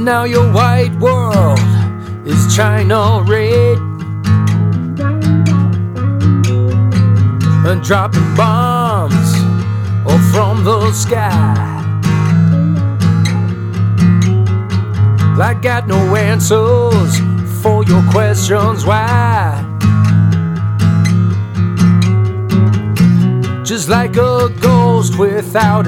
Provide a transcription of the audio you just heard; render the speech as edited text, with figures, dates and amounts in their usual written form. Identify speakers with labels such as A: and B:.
A: now your white world is China red, and dropping bombs all from the sky. I got no answers for your questions why. Just like a ghost without